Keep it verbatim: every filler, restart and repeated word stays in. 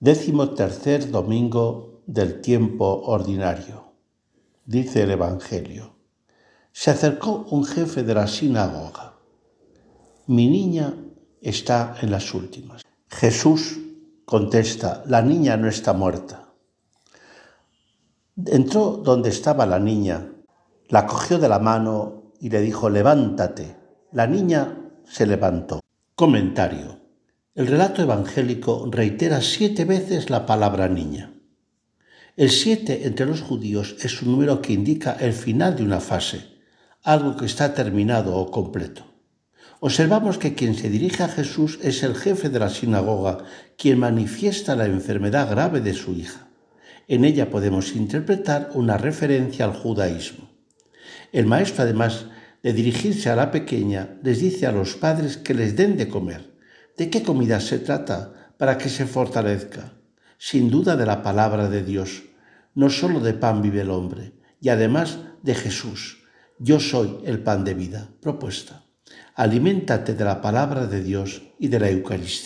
Décimo tercer domingo del tiempo ordinario. Dice el Evangelio: se acercó un jefe de la sinagoga. Mi niña está en las últimas. Jesús contesta: la niña no está muerta. Entró donde estaba la niña, la cogió de la mano y le dijo: levántate. La niña se levantó. Comentario. El relato evangélico reitera siete veces la palabra niña. El siete entre los judíos es un número que indica el final de una fase, algo que está terminado o completo. Observamos que quien se dirige a Jesús es el jefe de la sinagoga, quien manifiesta la enfermedad grave de su hija. En ella podemos interpretar una referencia al judaísmo. El maestro, además de dirigirse a la pequeña, les dice a los padres que les den de comer. ¿De qué comida se trata para que se fortalezca? Sin duda de la palabra de Dios. No solo de pan vive el hombre, y además de Jesús. Yo soy el pan de vida. Propuesta. Aliméntate de la palabra de Dios y de la Eucaristía.